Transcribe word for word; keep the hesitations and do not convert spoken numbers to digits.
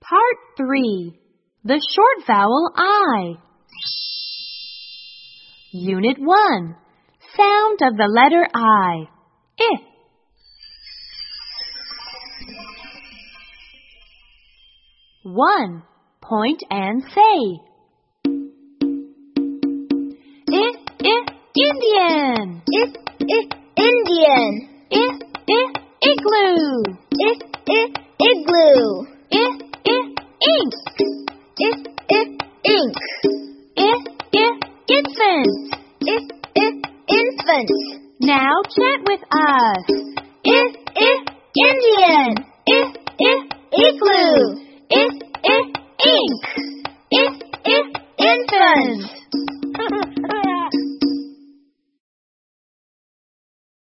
Part three. The short vowel I. Unit one. Sound of the letter I. I. One. Point and say. I, I, Indian. I, I, Indian. I, I, igloo. I, I, igloo. I, I, ink. I, I, ink. I, I, infant. I, I, infant. Now chant with us.